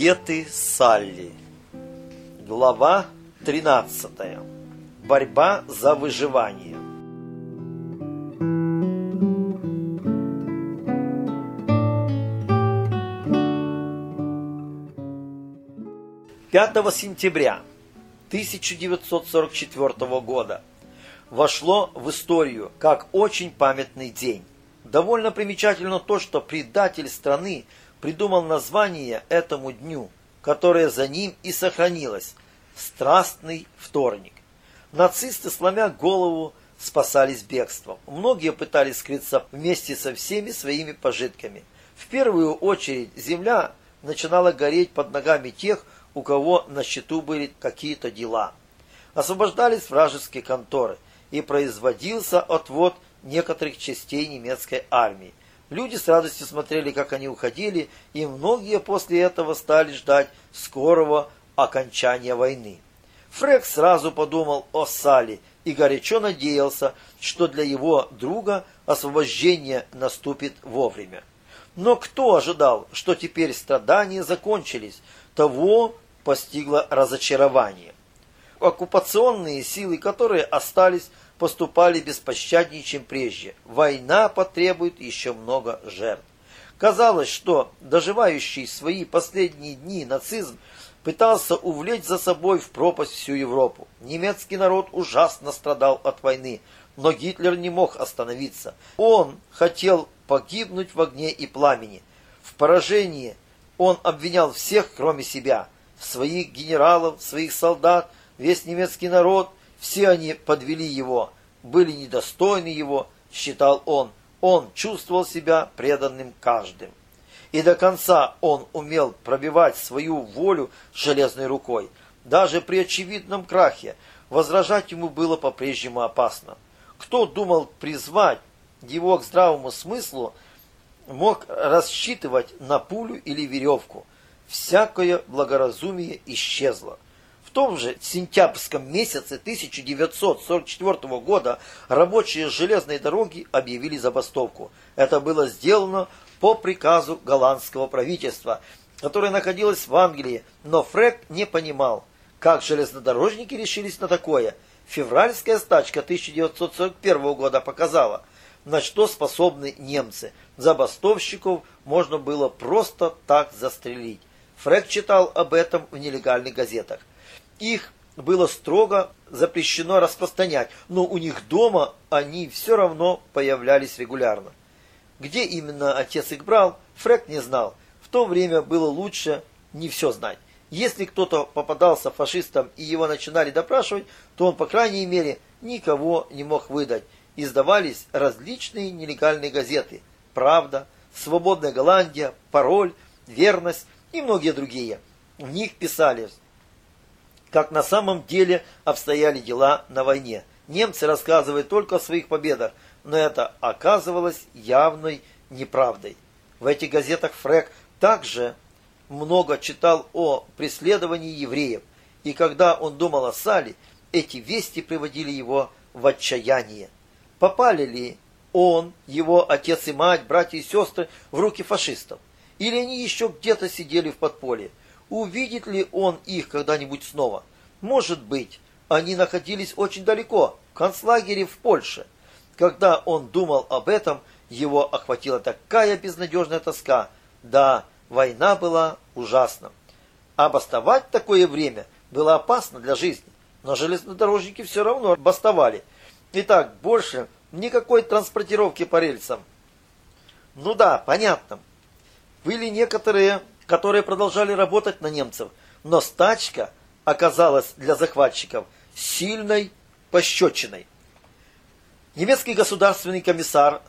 Где ты, Салли? Глава 13. Борьба за выживание. «5 сентября 1944 года вошло в историю как очень памятный день. Довольно примечательно то, что предатель страны придумал название этому дню, которое за ним и сохранилось – Страстный вторник. Нацисты, сломя голову, спасались бегством. Многие пытались скрыться вместе со всеми своими пожитками. В первую очередь земля начинала гореть под ногами тех, у кого на счету были какие-то дела. Освобождались вражеские конторы, и производился отвод некоторых частей немецкой армии. Люди с радостью смотрели, как они уходили, и многие после этого стали ждать скорого окончания войны. Фрек сразу подумал о Салли и горячо надеялся, что для его друга освобождение наступит вовремя. Но кто ожидал, что теперь страдания закончились, того постигло разочарование. Оккупационные силы, которые остались, поступали беспощаднее, чем прежде. Война потребует еще много жертв. Казалось, что доживающий свои последние дни нацизм пытался увлечь за собой в пропасть всю Европу. Немецкий народ ужасно страдал от войны, но Гитлер не мог остановиться. Он хотел погибнуть в огне и пламени. В поражении он обвинял всех, кроме себя, своих генералов, своих солдат, весь немецкий народ. Все они подвели его, были недостойны его, считал он. Он чувствовал себя преданным каждым. И до конца он умел пробивать свою волю железной рукой. Даже при очевидном крахе возражать ему было по-прежнему опасно. Кто думал призвать его к здравому смыслу, мог рассчитывать на пулю или веревку. Всякое благоразумие исчезло. В том же сентябрьском месяце 1944 года рабочие железной дороги объявили забастовку. Это было сделано по приказу голландского правительства, которое находилось в Англии, но Фрек не понимал, как железнодорожники решились на такое. Февральская стачка 1941 года показала, на что способны немцы. Забастовщиков можно было просто так застрелить. Фрек читал об этом в нелегальных газетах. Их было строго запрещено распространять, но у них дома они все равно появлялись регулярно. Где именно отец их брал, Фрек не знал. В то время было лучше не все знать. Если кто-то попадался фашистам и его начинали допрашивать, то он, по крайней мере, никого не мог выдать. Издавались различные нелегальные газеты «Правда», «Свободная Голландия», «Пароль», «Верность» и многие другие. В них писали, как на самом деле обстояли дела на войне. Немцы рассказывают только о своих победах, но это оказывалось явной неправдой. В этих газетах Фрек также много читал о преследовании евреев, и когда он думал о Салли, эти вести приводили его в отчаяние. Попали ли он, его отец и мать, братья и сестры в руки фашистов? Или они еще где-то сидели в подполье? Увидит ли он их когда-нибудь снова? Может быть, они находились очень далеко, в концлагере в Польше. Когда он думал об этом, его охватила такая безнадежная тоска. Да, война была ужасна. А бастовать в такое время было опасно для жизни. Но железнодорожники все равно бастовали. Итак, больше никакой транспортировки по рельсам. Ну да, понятно. Были некоторые, которые продолжали работать на немцев, но стачка оказалась для захватчиков сильной пощечиной. Немецкий государственный комиссар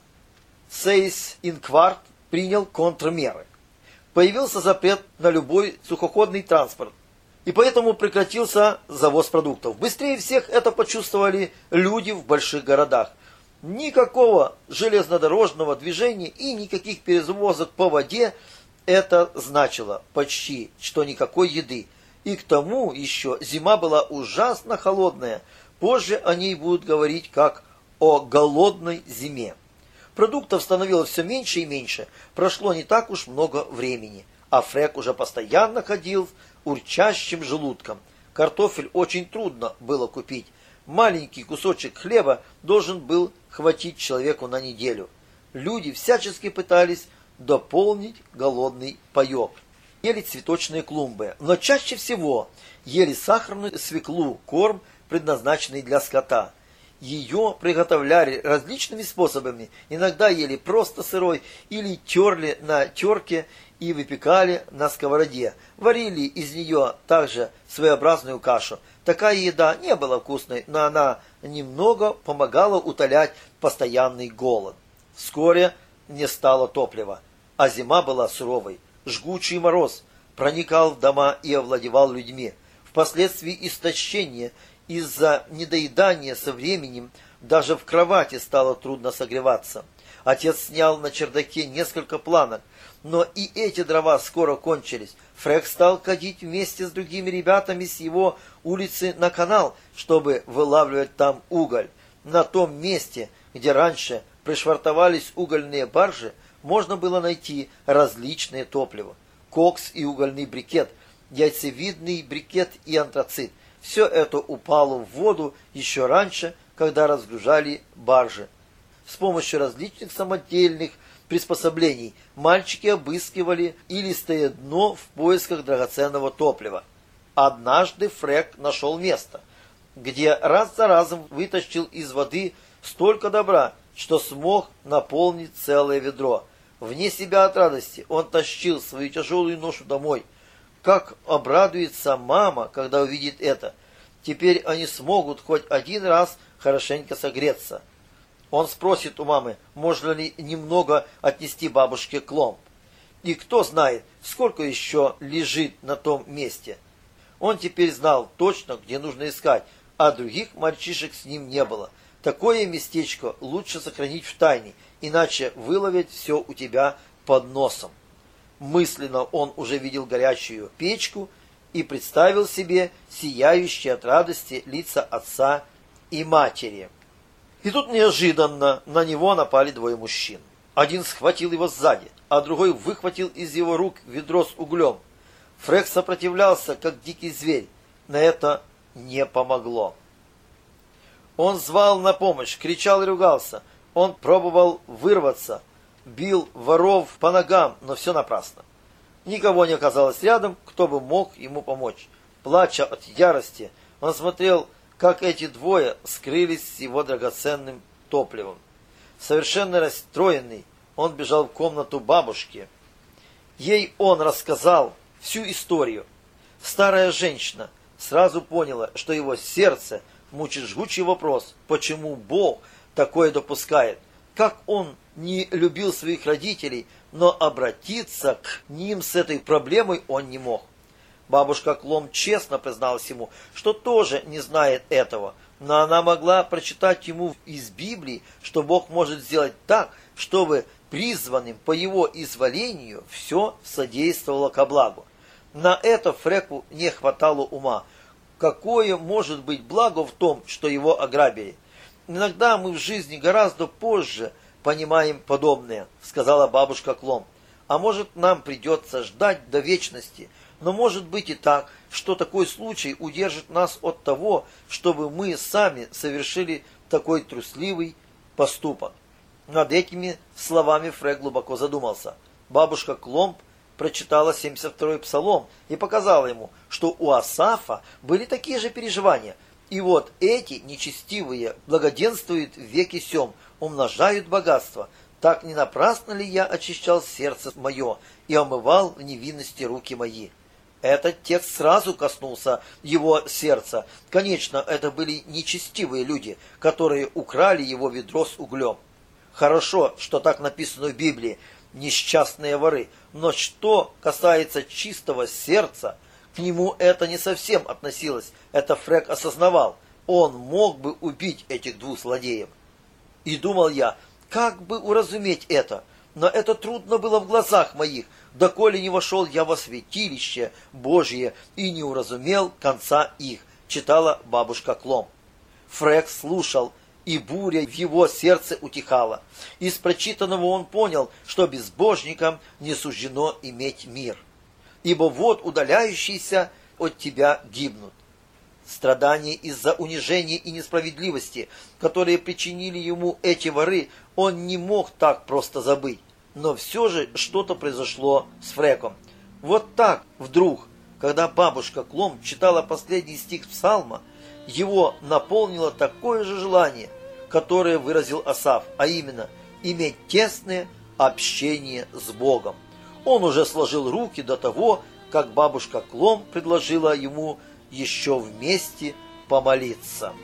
Сейс-Инкварт принял контрмеры. Появился запрет на любой сухоходный транспорт, и поэтому прекратился завоз продуктов. Быстрее всех это почувствовали люди в больших городах. Никакого железнодорожного движения и никаких перевозок по воде. Это значило почти, что никакой еды. И к тому еще зима была ужасно холодная. Позже о ней будут говорить как о голодной зиме. Продуктов становилось все меньше и меньше. Прошло не так уж много времени. а Фрек уже постоянно ходил урчащим желудком. Картофель очень трудно было купить. Маленький кусочек хлеба должен был хватить человеку на неделю. Люди всячески пытались дополнить голодный паёк. Ели цветочные клумбы, но чаще всего ели сахарную свеклу, корм, предназначенный для скота. Ее приготовляли различными способами. Иногда ели просто сырой или терли на терке и выпекали на сковороде. Варили из нее также своеобразную кашу. Такая еда не была вкусной, но она немного помогала утолять постоянный голод. Вскоре не стало топлива, а зима была суровой. Жгучий мороз проникал в дома и овладевал людьми. Впоследствии истощение из-за недоедания со временем даже в кровати стало трудно согреваться. Отец снял на чердаке несколько планок, но и эти дрова скоро кончились. Фрек стал ходить вместе с другими ребятами с его улицы на канал, чтобы вылавливать там уголь. На том месте, где раньше пришвартовались угольные баржи, можно было найти различные топлива. Кокс и угольный брикет, яйцевидный брикет и антрацит. Все это упало в воду еще раньше, когда разгружали баржи. С помощью различных самодельных приспособлений мальчики обыскивали илистое дно в поисках драгоценного топлива. Однажды Фрек нашел место, где раз за разом вытащил из воды столько добра, что смог наполнить целое ведро. Вне себя от радости он тащил свою тяжелую ношу домой. Как обрадуется мама, когда увидит это. Теперь они смогут хоть один раз хорошенько согреться. Он спросит у мамы, можно ли немного отнести бабушке кломб. И кто знает, сколько еще лежит на том месте. Он теперь знал точно, где нужно искать, а других мальчишек с ним не было. Такое местечко лучше сохранить в тайне, иначе выловят все у тебя под носом. Мысленно он уже видел горячую печку и представил себе сияющие от радости лица отца и матери. И тут неожиданно на него напали двое мужчин. Один схватил его сзади, а другой выхватил из его рук ведро с углем. Фрек сопротивлялся, как дикий зверь. На это не помогло. Он звал на помощь, кричал и ругался. Он пробовал вырваться, бил воров по ногам, но все напрасно. Никого не оказалось рядом, кто бы мог ему помочь. Плача от ярости, он смотрел, как эти двое скрылись с его драгоценным топливом. Совершенно расстроенный, он бежал в комнату бабушки. Ей он рассказал всю историю. Старая женщина сразу поняла, что его сердце мучит жгучий вопрос, почему Бог такое допускает. Как он не любил своих родителей, но обратиться к ним с этой проблемой он не мог. Бабушка Клом честно призналась ему, что тоже не знает этого, но она могла прочитать ему из Библии, что Бог может сделать так, чтобы призванным по его изволению все содействовало ко благу. На это Фреку не хватало ума. Какое может быть благо в том, что его ограбили? Иногда мы в жизни гораздо позже понимаем подобное, сказала бабушка Клом. А может, нам придется ждать до вечности. Но может быть и так, что такой случай удержит нас от того, чтобы мы сами совершили такой трусливый поступок. Над этими словами Фрек глубоко задумался. Бабушка Кломб прочитала 72-й псалом и показала ему, что у Асафа были такие же переживания. И вот эти нечестивые благоденствуют в веки сем, умножают богатство. Так не напрасно ли я очищал сердце мое и омывал в невинности руки мои? Этот текст сразу коснулся его сердца. Конечно, это были нечестивые люди, которые украли его ведро с углем. Хорошо, что так написано в Библии, несчастные воры. Но что касается чистого сердца, к нему это не совсем относилось. Это Фрек осознавал. Он мог бы убить этих двух злодеев. И думал я, как бы уразуметь это? Но это трудно было в глазах моих, доколе не вошел я во святилище Божье и не уразумел конца их, читала бабушка Клом. Фрек слушал, и буря в его сердце утихала. Из прочитанного он понял, что безбожникам не суждено иметь мир. ибо вот удаляющиеся от тебя гибнут. Страдания из-за унижения и несправедливости, которые причинили ему эти воры, он не мог так просто забыть. Но все же что-то произошло с Фреком. Вот так, вдруг, когда бабушка Клом читала последний стих Псалма, его наполнило такое же желание, которое выразил Асаф, а именно иметь тесное общение с Богом. Он уже сложил руки до того, как бабушка Клом предложила ему еще вместе помолиться.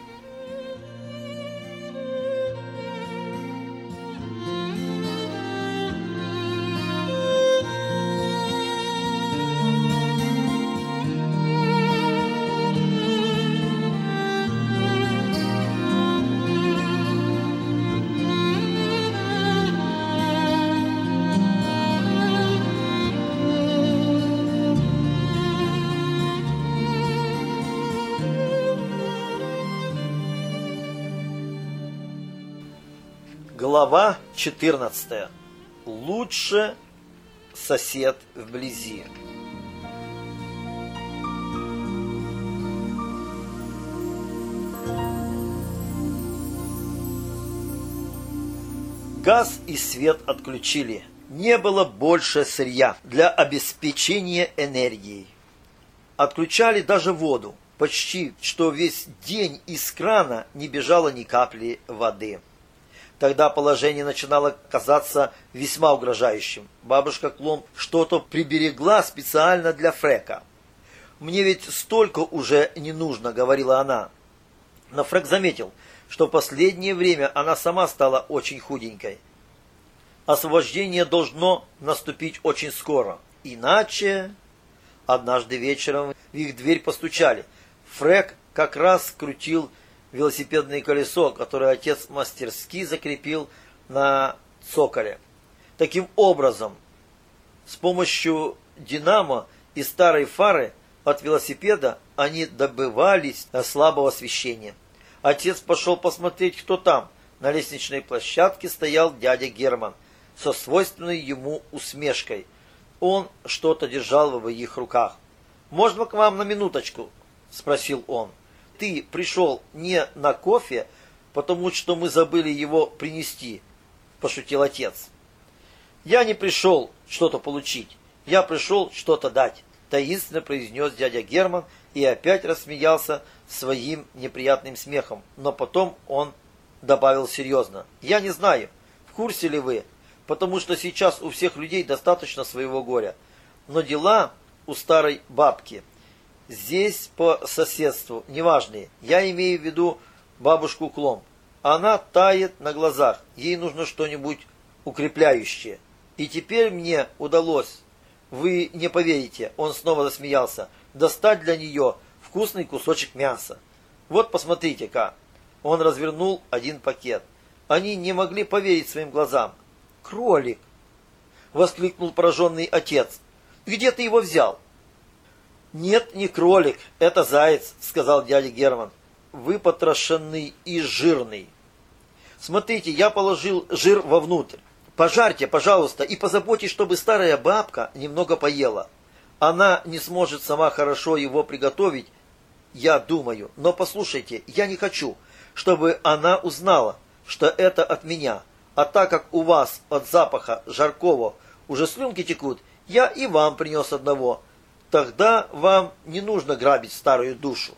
Глава 14. Лучше сосед вблизи. Газ и свет отключили. Не было больше сырья для обеспечения энергией. Отключали даже воду. Почти что весь день из крана не бежало ни капли воды. Тогда положение начинало казаться весьма угрожающим. Бабушка Клом что-то приберегла специально для Фрека. «Мне ведь столько уже не нужно», — говорила она. Но Фрек заметил, что в последнее время она сама стала очень худенькой. Освобождение должно наступить очень скоро. Иначе... Однажды вечером в их дверь постучали. Фрек как раз крутил велосипедное колесо, которое отец мастерски закрепил на цоколе. Таким образом, с помощью динамо и старой фары от велосипеда они добывались до слабого освещения. Отец пошел посмотреть, кто там. На лестничной площадке стоял дядя Герман со свойственной ему усмешкой. Он что-то держал в обеих руках. «Можно к вам на минуточку?» – спросил он. «Ты пришел не на кофе, потому что мы забыли его принести», – пошутил отец. «Я не пришел что-то получить, я пришел что-то дать», – таинственно произнес дядя Герман и опять рассмеялся своим неприятным смехом. Но потом он добавил серьезно. «Я не знаю, в курсе ли вы, потому что сейчас у всех людей достаточно своего горя, но дела у старой бабки здесь по соседству неважные. Я имею в виду бабушку Клом. Она тает на глазах, ей нужно что-нибудь укрепляющее. И теперь мне удалось, вы не поверите», он снова засмеялся, «достать для нее вкусный кусочек мяса. Вот посмотрите-ка». Он развернул один пакет. Они не могли поверить своим глазам. «Кролик!» — воскликнул пораженный отец. «Где ты его взял?» «Нет, не кролик, это заяц», — сказал дядя Герман, «выпотрошенный и жирный. Смотрите, я положил жир вовнутрь. Пожарьте, пожалуйста, и позаботьтесь, чтобы старая бабка немного поела. Она не сможет сама хорошо его приготовить, я думаю. Но послушайте, я не хочу, чтобы она узнала, что это от меня. А так как у вас от запаха жаркого уже слюнки текут, я и вам принес одного. Тогда вам не нужно грабить старую душу».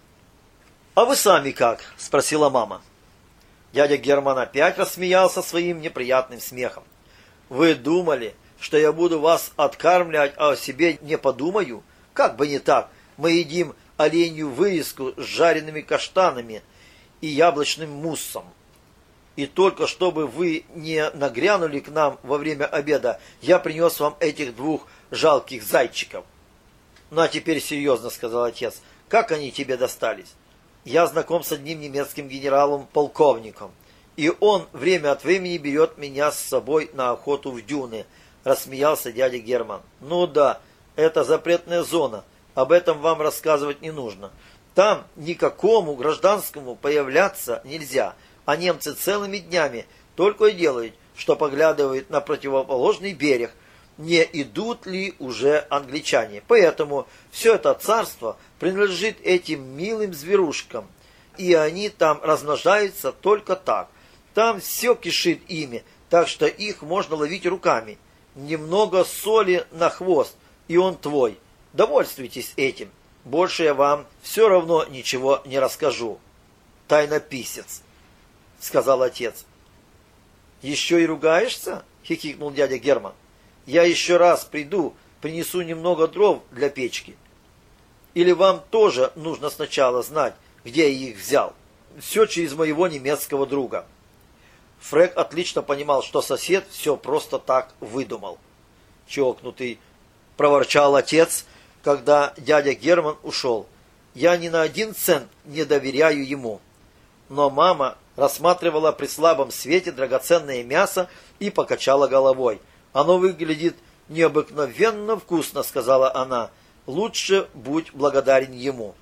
«А вы сами как?» – спросила мама. Дядя Герман опять рассмеялся своим неприятным смехом. «Вы думали, что я буду вас откармливать, а о себе не подумаю? Как бы не так, мы едим оленью вырезку с жареными каштанами и яблочным муссом. И только чтобы вы не нагрянули к нам во время обеда, я принес вам этих двух жалких зайчиков». «Ну а теперь серьезно», — сказал отец, — «как они тебе достались?» «Я знаком с одним немецким генералом-полковником, и он время от времени берет меня с собой на охоту в дюны», — рассмеялся дядя Герман. «Ну да, это запретная зона, об этом вам рассказывать не нужно. Там никакому гражданскому появляться нельзя, а немцы целыми днями только и делают, что поглядывают на противоположный берег. не идут ли уже англичане. Поэтому все это царство принадлежит этим милым зверушкам, и они там размножаются только так. Там все кишит ими, так что их можно ловить руками. Немного соли на хвост, и он твой. Довольствуйтесь этим. Больше я вам все равно ничего не расскажу. Тайнописец, сказал отец. Еще и ругаешься? Хихикнул дядя Герман. Я еще раз приду, принесу немного дров для печки. Или вам тоже нужно сначала знать, где я их взял? Все через моего немецкого друга. Фрек отлично понимал, что сосед все просто так выдумал. Чокнутый, проворчал отец, когда дядя Герман ушел. Я ни на 1 цент не доверяю ему. Но мама рассматривала при слабом свете драгоценное мясо и покачала головой. Оно выглядит необыкновенно вкусно, сказала она. Лучше будь благодарен ему.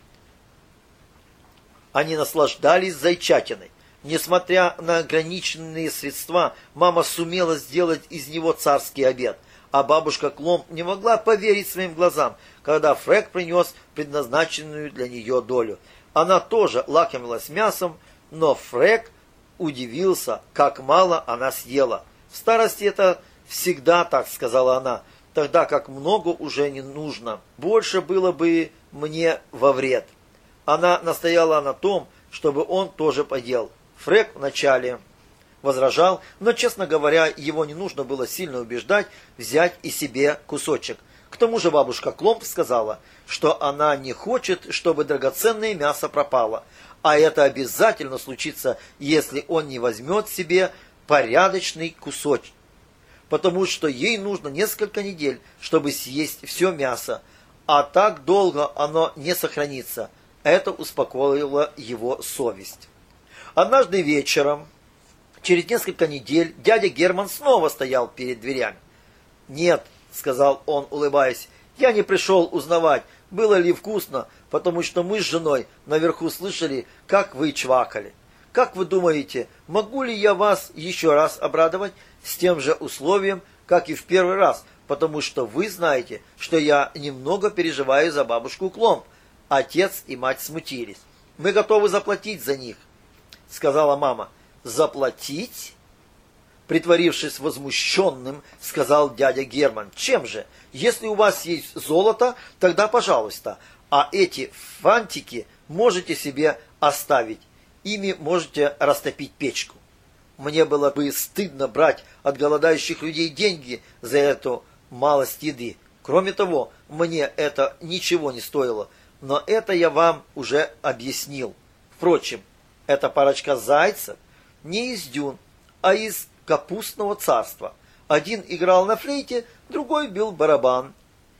Они наслаждались зайчатиной. Несмотря на ограниченные средства, мама сумела сделать из него царский обед. А бабушка Кломп не могла поверить своим глазам, когда Фрек принес предназначенную для нее долю. Она тоже лакомилась мясом, но Фрек удивился, как мало она съела. В старости это всегда так, сказала она, тогда как много уже не нужно. Больше было бы мне во вред. Она настояла на том, чтобы он тоже поел. Фрек вначале возражал, но, честно говоря, его не нужно было сильно убеждать взять и себе кусочек. К тому же бабушка Кломп сказала, что она не хочет, чтобы драгоценное мясо пропало, а это обязательно случится, если он не возьмет себе порядочный кусочек, потому что ей нужно несколько недель, чтобы съесть все мясо, а так долго оно не сохранится. Это успокоило его совесть. Однажды вечером, через несколько недель, дядя Герман снова стоял перед дверями. «Нет», — сказал он, улыбаясь, — «я не пришел узнавать, было ли вкусно, потому что мы с женой наверху слышали, как вы чвакали. Как вы думаете, могу ли я вас еще раз обрадовать с тем же условием, как и в первый раз, потому что вы знаете, что я немного переживаю за бабушку Кломп». Отец и мать смутились. «Мы готовы заплатить за них», — сказала мама. «Заплатить?» Притворившись возмущенным, сказал дядя Герман. «Чем же? Если у вас есть золото, тогда пожалуйста. А эти фантики можете себе оставить. Ими можете растопить печку. Мне было бы стыдно брать от голодающих людей деньги за эту малость еды. Кроме того, мне это ничего не стоило. Но это я вам уже объяснил. Впрочем, эта парочка зайцев не из дюн, а из капустного царства. Один играл на флейте, другой бил барабан.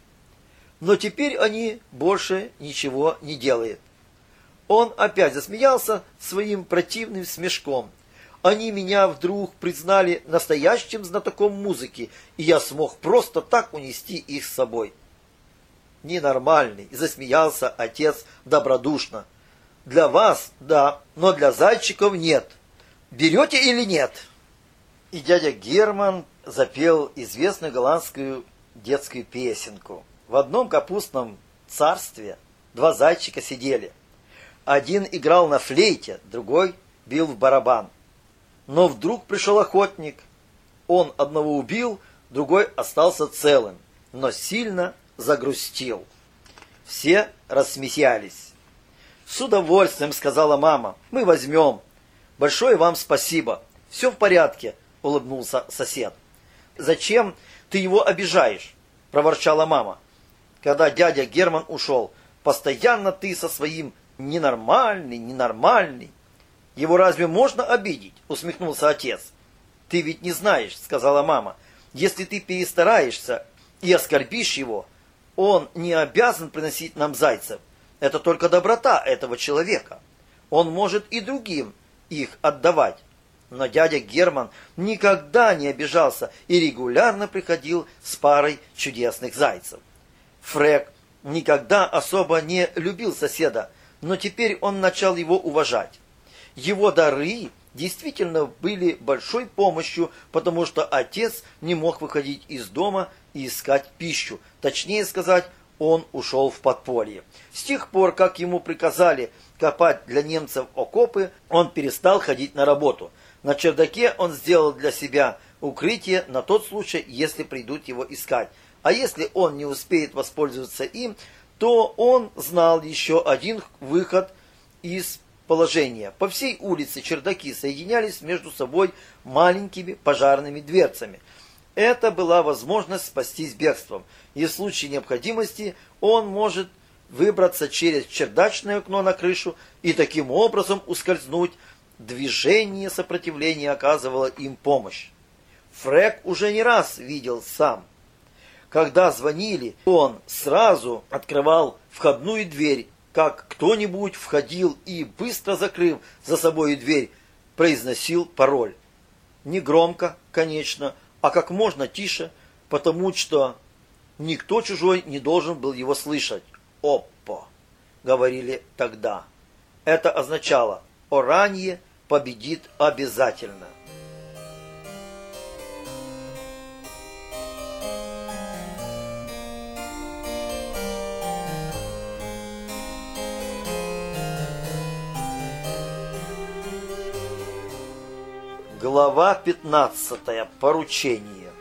Но теперь они больше ничего не делают». Он опять засмеялся своим противным смешком. «Они меня вдруг признали настоящим знатоком музыки, и я смог просто так унести их с собой». «Ненормальный», — засмеялся отец добродушно. «Для вас, да, но для зайчиков нет. Берете или нет?» И дядя Герман запел известную голландскую детскую песенку. В одном капустном царстве 2 зайчика сидели. Один играл на флейте, другой бил в барабан. Но вдруг пришел охотник. Он одного убил, другой остался целым, но сильно загрустил. Все рассмеялись. «С удовольствием», — сказала мама, — «мы возьмем. Большое вам спасибо. Все в порядке», — улыбнулся сосед. «Зачем ты его обижаешь?» — проворчала мама. Когда дядя Герман ушел. «Постоянно ты со своим ненормальный. Его разве можно обидеть?» — усмехнулся отец. «Ты ведь не знаешь», — сказала мама. «Если ты перестараешься и оскорбишь его, он не обязан приносить нам зайцев. Это только доброта этого человека. Он может и другим их отдавать». Но дядя Герман никогда не обижался и регулярно приходил с парой чудесных зайцев. Фрек никогда особо не любил соседа, но теперь он начал его уважать. Его дары действительно были большой помощью, потому что отец не мог выходить из дома и искать пищу. Точнее сказать, он ушел в подполье. С тех пор, как ему приказали копать для немцев окопы, он перестал ходить на работу. На чердаке он сделал для себя укрытие на тот случай, если придут его искать. А если он не успеет воспользоваться им, то он знал еще один выход из положения. По всей улице чердаки соединялись между собой маленькими пожарными дверцами. Это была возможность спастись бегством, и в случае необходимости он может выбраться через чердачное окно на крышу и таким образом ускользнуть. Движение сопротивления оказывало им помощь. Фрек уже не раз видел сам. Когда звонили, он сразу открывал входную дверь, как кто-нибудь входил и, быстро закрыв за собой дверь, произносил пароль. Не громко, конечно, а как можно тише, потому что никто чужой не должен был его слышать. «Оппа!» — говорили тогда. Это означало «Оранье победит обязательно». Глава 15. Поручение.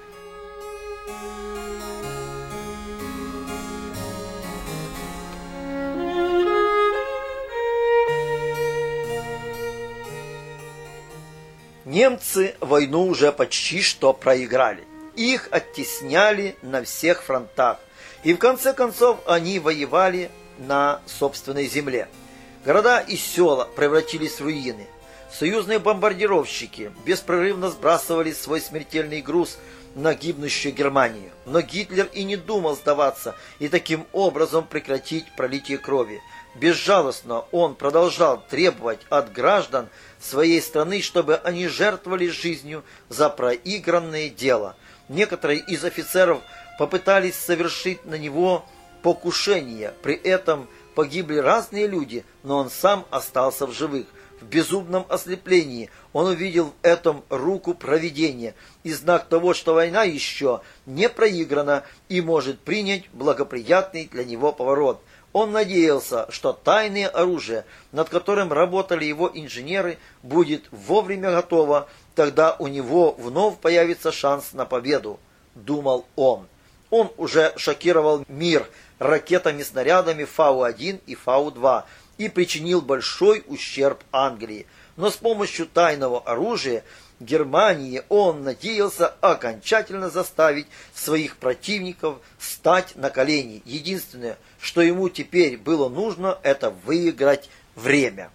Немцы войну уже почти что проиграли. Их оттесняли на всех фронтах. И в конце концов они воевали на собственной земле. Города и села превратились в руины. Союзные бомбардировщики беспрерывно сбрасывали свой смертельный груз на гибнущую Германию. Но Гитлер и не думал сдаваться и таким образом прекратить пролитие крови. Безжалостно он продолжал требовать от граждан своей страны, чтобы они жертвовали жизнью за проигранное дело. Некоторые из офицеров попытались совершить на него покушение. При этом погибли разные люди, но он сам остался в живых. В безумном ослеплении он увидел в этом руку провидения и знак того, что война еще не проиграна и может принять благоприятный для него поворот. Он надеялся, что тайное оружие, над которым работали его инженеры, будет вовремя готово, тогда у него вновь появится шанс на победу, думал он. Он уже шокировал мир ракетами-снарядами Фау-1 и Фау-2 и причинил большой ущерб Англии. Но с помощью тайного оружия Германии он надеялся окончательно заставить своих противников стать на колени. Единственное, что ему теперь было нужно, это выиграть время.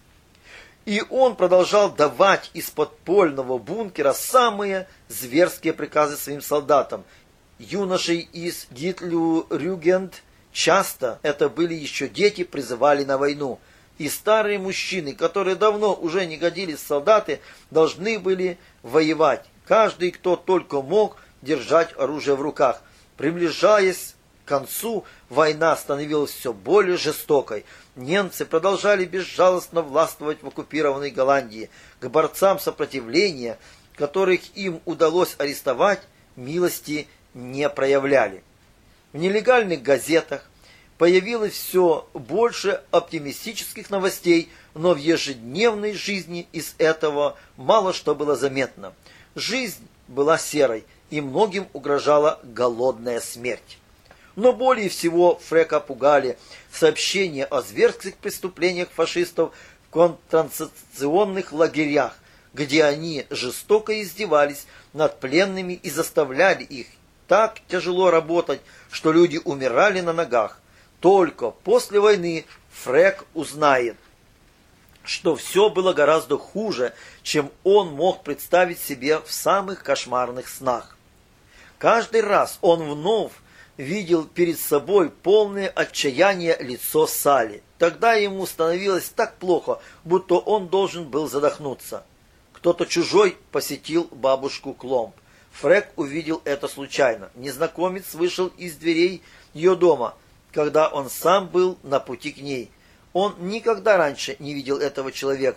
И он продолжал давать из подпольного бункера самые зверские приказы своим солдатам. Юношей из Гитлерюгенд, часто это были еще дети, призывали на войну. И старые мужчины, которые давно уже не годились в солдаты, должны были воевать. Каждый, кто только мог, держать оружие в руках. Приближаясь к концу, война становилась все более жестокой. Немцы продолжали безжалостно властвовать в оккупированной Голландии. К борцам сопротивления, которых им удалось арестовать, милости не проявляли. В нелегальных газетах появилось все больше оптимистических новостей, но в ежедневной жизни из этого мало что было заметно. Жизнь была серой, и многим угрожала голодная смерть. Но более всего Фрека пугали сообщения о зверских преступлениях фашистов в концентрационных лагерях, где они жестоко издевались над пленными и заставляли их так тяжело работать, что люди умирали на ногах. Только после войны Фрек узнает, что все было гораздо хуже, чем он мог представить себе в самых кошмарных снах. Каждый раз он вновь видел перед собой полное отчаяние лицо Салли. Тогда ему становилось так плохо, будто он должен был задохнуться. Кто-то чужой посетил бабушку Кломб. Фрек увидел это случайно. Незнакомец вышел из дверей ее дома, когда он сам был на пути к ней. Он никогда раньше не видел этого человека.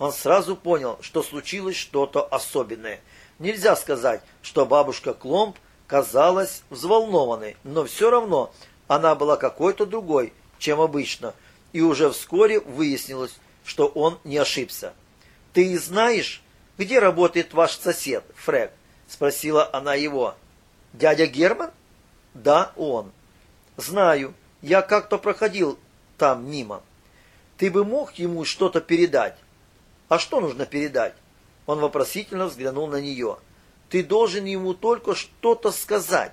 Он сразу понял, что случилось что-то особенное. Нельзя сказать, что бабушка Кломб казалась взволнованной, но все равно она была какой-то другой, чем обычно, и уже вскоре выяснилось, что он не ошибся. «Ты знаешь, где работает ваш сосед, Фрэг?» – спросила она его. «Дядя Герман?» «Да, он». «Знаю, я как-то проходил там мимо. Ты бы мог ему что-то передать?» «А что нужно передать?» Он вопросительно взглянул на нее. «Ты должен ему только что-то сказать».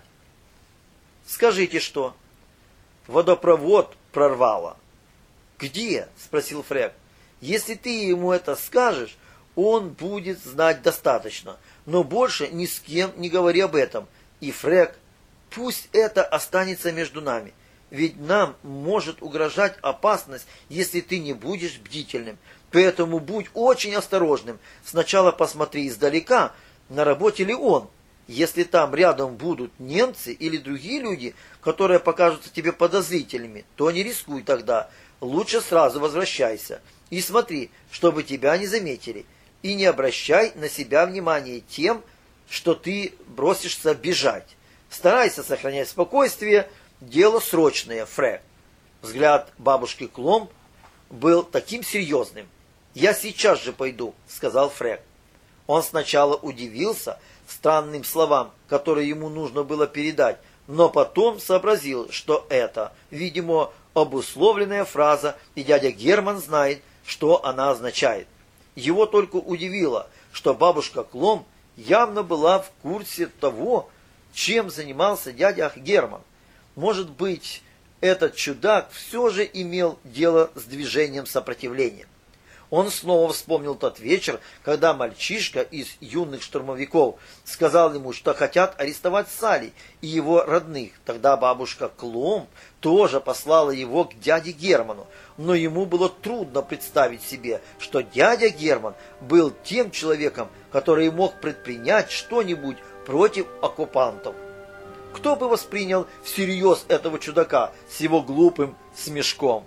«Скажите, что?» «Водопровод прорвало». «Где?» – спросил Фрэг. «Если ты ему это скажешь, он будет знать достаточно. Но больше ни с кем не говори об этом. И, Фрэг, пусть это останется между нами. Ведь нам может угрожать опасность, если ты не будешь бдительным. Поэтому будь очень осторожным. Сначала посмотри издалека, на работе ли он. Если там рядом будут немцы или другие люди, которые покажутся тебе подозрительными, то не рискуй тогда. Лучше сразу возвращайся. И смотри, чтобы тебя не заметили. И не обращай на себя внимания тем, что ты бросишься бежать. Старайся сохранять спокойствие. Дело срочное, Фрэг». Взгляд бабушки Кломб был таким серьезным. «Я сейчас же пойду», — сказал Фрэг. Он сначала удивился странным словам, которые ему нужно было передать, но потом сообразил, что это, видимо, обусловленная фраза, и дядя Герман знает, что она означает. Его только удивило, что бабушка Кломб явно была в курсе того, чем занимался дядя Герман. Может быть, этот чудак все же имел дело с движением сопротивления. Он снова вспомнил тот вечер, когда мальчишка из юных штурмовиков сказал ему, что хотят арестовать Салли и его родных. Тогда бабушка Кломб тоже послала его к дяде Герману, но ему было трудно представить себе, что дядя Герман был тем человеком, который мог предпринять что-нибудь против оккупантов. Кто бы воспринял всерьез этого чудака с его глупым смешком?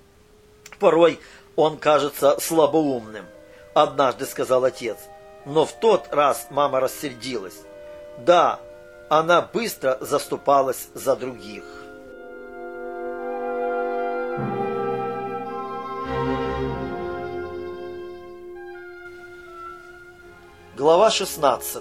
Порой он кажется слабоумным, однажды сказал отец. Но в тот раз мама рассердилась. Да, она быстро заступалась за других. Глава 16.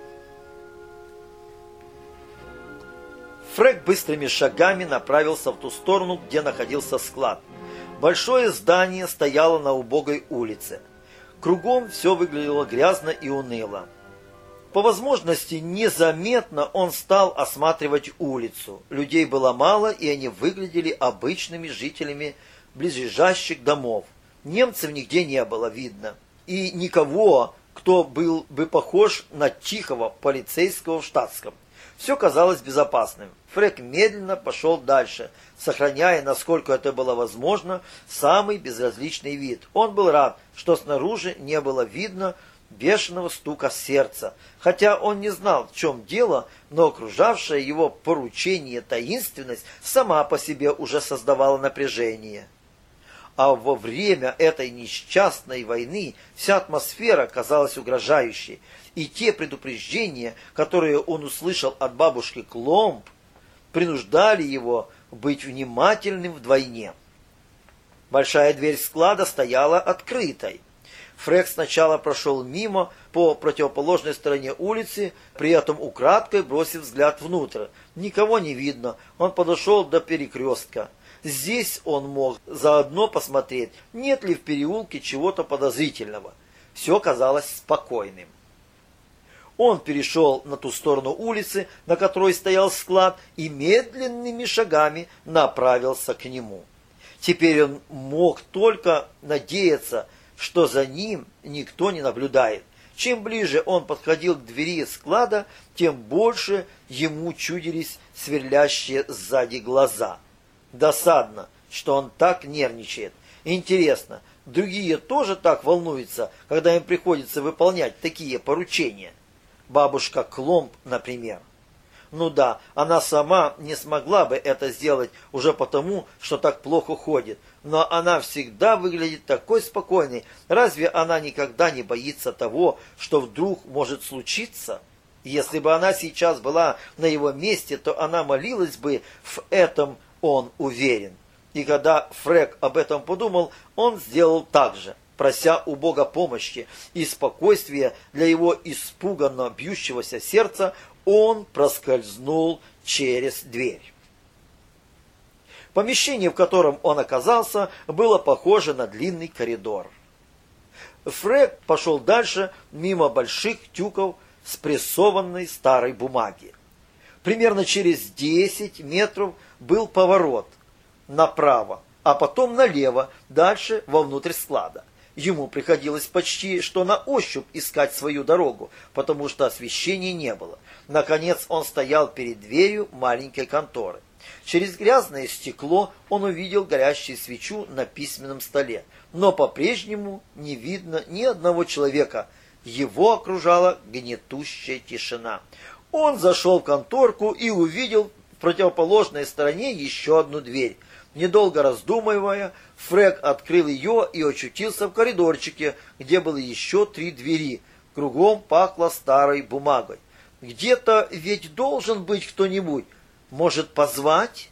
Фрэг быстрыми шагами направился в ту сторону, где находился склад. Большое здание стояло на убогой улице. Кругом все выглядело грязно и уныло. По возможности незаметно он стал осматривать улицу. Людей было мало, и они выглядели обычными жителями близлежащих домов. Немцев нигде не было видно. И никого, кто был бы похож на тихого полицейского в штатском. Все казалось безопасным. Фрэг медленно пошел дальше, сохраняя, насколько это было возможно, самый безразличный вид. Он был рад, что снаружи не было видно бешеного стука сердца. Хотя он не знал, в чем дело, но окружавшая его поручение таинственность сама по себе уже создавала напряжение. А во время этой несчастной войны вся атмосфера казалась угрожающей. И те предупреждения, которые он услышал от бабушки Кломб, принуждали его быть внимательным вдвойне. Большая дверь склада стояла открытой. Фрэг сначала прошел мимо по противоположной стороне улицы, при этом украдкой бросив взгляд внутрь. Никого не видно. Он подошел до перекрестка. Здесь он мог заодно посмотреть, нет ли в переулке чего-то подозрительного. Все казалось спокойным. Он перешел на ту сторону улицы, на которой стоял склад, и медленными шагами направился к нему. Теперь он мог только надеяться, что за ним никто не наблюдает. Чем ближе он подходил к двери склада, тем больше ему чудились сверлящие сзади глаза. Досадно, что он так нервничает. Интересно, другие тоже так волнуются, когда им приходится выполнять такие поручения? Бабушка Кломб, например. Ну да, она сама не смогла бы это сделать уже потому, что так плохо ходит. Но она всегда выглядит такой спокойной. Разве она никогда не боится того, что вдруг может случиться? Если бы она сейчас была на его месте, то она молилась бы, в этом он уверен. И когда Фрек об этом подумал, он сделал так же, прося у Бога помощи и спокойствия для его испуганно бьющегося сердца, он проскользнул через дверь. Помещение, в котором он оказался, было похоже на длинный коридор. Фрек пошел дальше, мимо больших тюков с прессованной старой бумаги. Примерно через 10 метров был поворот направо, а потом налево, дальше вовнутрь склада. Ему приходилось почти что на ощупь искать свою дорогу, потому что освещения не было. Наконец он стоял перед дверью маленькой конторы. Через грязное стекло он увидел горящую свечу на письменном столе, но по-прежнему не видно ни одного человека. Его окружала гнетущая тишина. Он зашел в конторку и увидел в противоположной стороне еще одну дверь. Недолго раздумывая, Фрек открыл ее и очутился в коридорчике, где было еще 3 двери. Кругом пахло старой бумагой. Где-то ведь должен быть кто-нибудь. Может, позвать?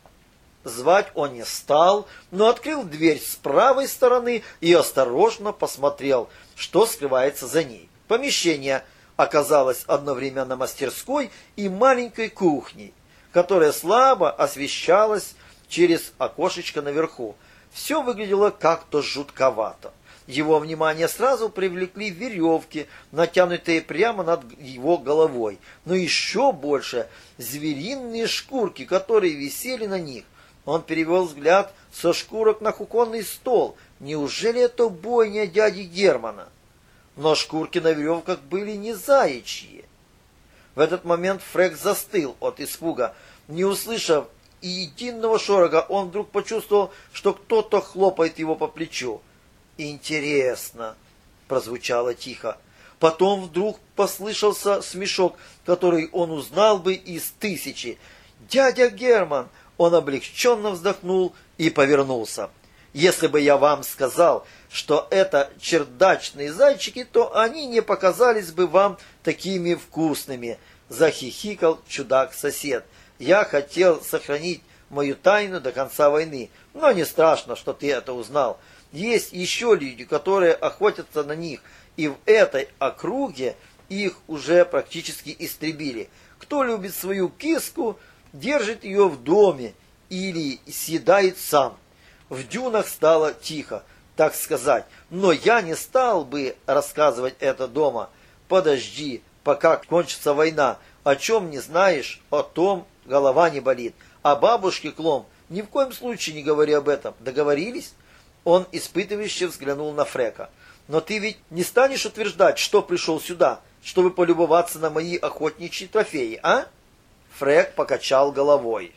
Звать он не стал, но открыл дверь с правой стороны и осторожно посмотрел, что скрывается за ней. Помещение оказалось одновременно мастерской и маленькой кухней, которая слабо освещалась через окошечко наверху. Все выглядело как-то жутковато. Его внимание сразу привлекли веревки, натянутые прямо над его головой, но еще больше звериные шкурки, которые висели на них. Он перевел взгляд со шкурок на кухонный стол. Неужели это бойня дяди Германа? Но шкурки на веревках были не заячьи. В этот момент Фрек застыл от испуга. Не услышав и единого шороха, он вдруг почувствовал, что кто-то хлопает его по плечу. «Интересно», — прозвучало тихо. Потом вдруг послышался смешок, который он узнал бы из 1000. «Дядя Герман!» Он облегченно вздохнул и повернулся. «Если бы я вам сказал, что это чердачные зайчики, то они не показались бы вам такими вкусными», — захихикал чудак-сосед. «Я хотел сохранить мою тайну до конца войны, но не страшно, что ты это узнал. Есть еще люди, которые охотятся на них, и в этой округе их уже практически истребили. Кто любит свою киску, держит ее в доме или съедает сам». В дюнах стало тихо, так сказать, но я не стал бы рассказывать это дома. Подожди, пока кончится война. О чем не знаешь, о том голова не болит. А бабушке Клом ни в коем случае не говори об этом. Договорились? Он испытывающе взглянул на Фрека. «Но ты ведь не станешь утверждать, что пришел сюда, чтобы полюбоваться на мои охотничьи трофеи, а?» Фрек покачал головой.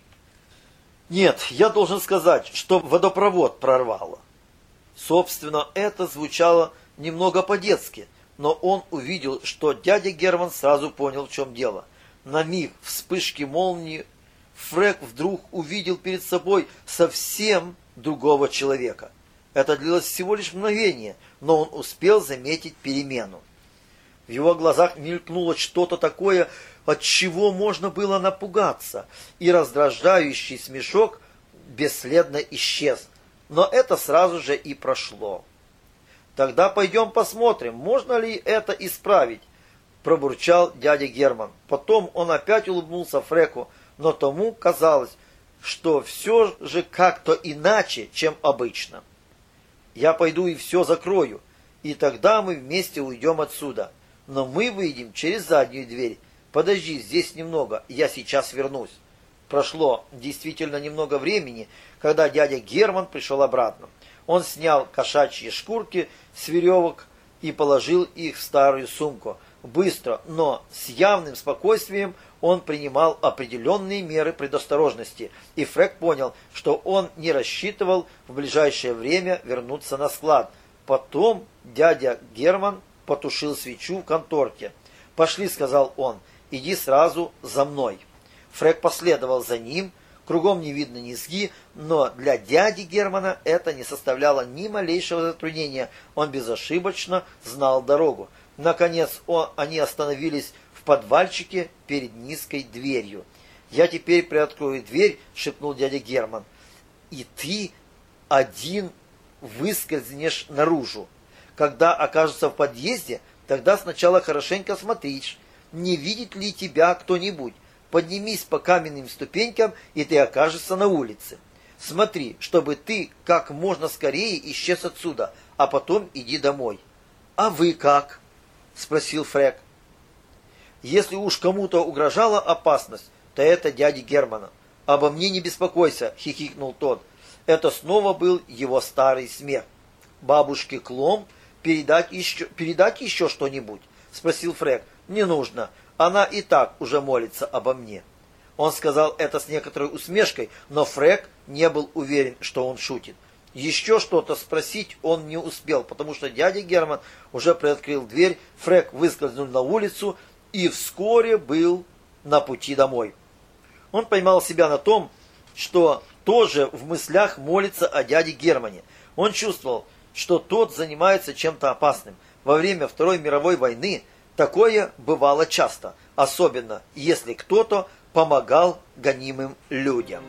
«Нет, я должен сказать, что водопровод прорвало». Собственно, это звучало немного по-детски, но он увидел, что дядя Герман сразу понял, в чем дело. На миг вспышки молнии Фрек вдруг увидел перед собой совсем другого человека. Это длилось всего лишь мгновение, но он успел заметить перемену. В его глазах мелькнуло что-то такое, от чего можно было напугаться, и раздражающий смешок бесследно исчез. Но это сразу же и прошло. «Тогда пойдем посмотрим, можно ли это исправить», — пробурчал дядя Герман. Потом он опять улыбнулся Фреку, но тому казалось, что все же как-то иначе, чем обычно. «Я пойду и все закрою, и тогда мы вместе уйдем отсюда. Но мы выйдем через заднюю дверь. Подожди здесь немного, я сейчас вернусь». Прошло действительно немного времени, когда дядя Герман пришел обратно. Он снял кошачьи шкурки с веревок и положил их в старую сумку. Быстро, но с явным спокойствием он принимал определенные меры предосторожности, и Фрек понял, что он не рассчитывал в ближайшее время вернуться на склад. Потом дядя Герман потушил свечу в конторке. «Пошли», — сказал он, — «иди сразу за мной». Фрек последовал за ним. Кругом не видно низги, но для дяди Германа это не составляло ни малейшего затруднения. Он безошибочно знал дорогу. Наконец они остановились в подвальчике перед низкой дверью. «Я теперь приоткрою дверь», — шепнул дядя Герман. «И ты один выскользнешь наружу. Когда окажется в подъезде, тогда сначала хорошенько смотришь, не видит ли тебя кто-нибудь. Поднимись по каменным ступенькам, и ты окажешься на улице. Смотри, чтобы ты как можно скорее исчез отсюда, а потом иди домой». «А вы как?» — спросил Фрек. «Если уж кому-то угрожала опасность, то это дяди Германа. Обо мне не беспокойся», — хихикнул тот. Это снова был его старый смех. «Бабушке Клом передать еще что-нибудь?» — спросил Фрек. «Не нужно. Она и так уже молится обо мне». Он сказал это с некоторой усмешкой, но Фрек не был уверен, что он шутит. Еще что-то спросить он не успел, потому что дядя Герман уже приоткрыл дверь, Фрек выскользнул на улицу и вскоре был на пути домой. Он поймал себя на том, что тоже в мыслях молится о дяде Германе. Он чувствовал, что тот занимается чем-то опасным. Во время Второй мировой войны такое бывало часто, особенно если кто-то помогал гонимым людям.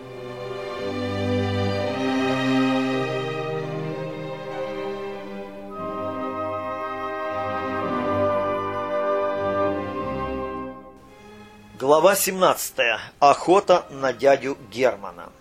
Глава 17. Охота на дядю Германа.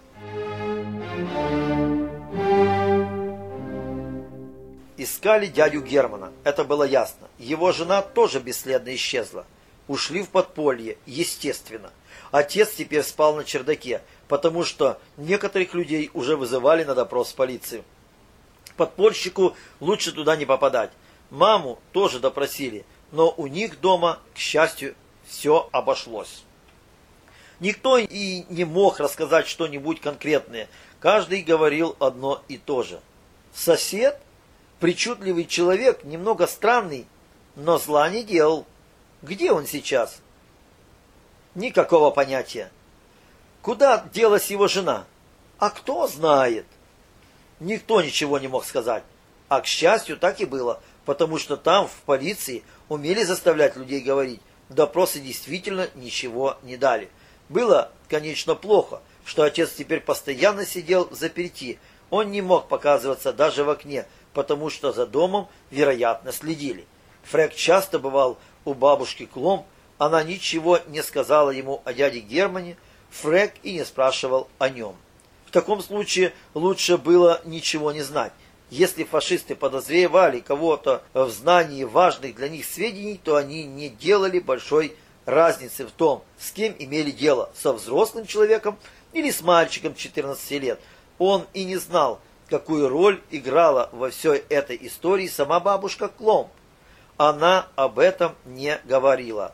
Искали дядю Германа, это было ясно. Его жена тоже бесследно исчезла. Ушли в подполье, естественно. Отец теперь спал на чердаке, потому что некоторых людей уже вызывали на допрос в полицию. Подпольщику лучше туда не попадать. Маму тоже допросили, но у них дома, к счастью, все обошлось. Никто и не мог рассказать что-нибудь конкретное. Каждый говорил одно и то же. Сосед, причудливый человек, немного странный, но зла не делал. Где он сейчас? Никакого понятия. Куда делась его жена? А кто знает? Никто ничего не мог сказать. А к счастью, так и было, потому что там, в полиции, умели заставлять людей говорить. Допросы действительно ничего не дали. Было, конечно, плохо, что отец теперь постоянно сидел взаперти. Он не мог показываться даже в окне, потому что за домом, вероятно, следили. Фрек часто бывал у бабушки Клом, она ничего не сказала ему о дяде Германе, Фрек и не спрашивал о нем. В таком случае лучше было ничего не знать. Если фашисты подозревали кого-то в знании важных для них сведений, то они не делали большой разницы в том, с кем имели дело, со взрослым человеком или с мальчиком 14 лет. Он и не знал, какую роль играла во всей этой истории сама бабушка Клом. Она об этом не говорила.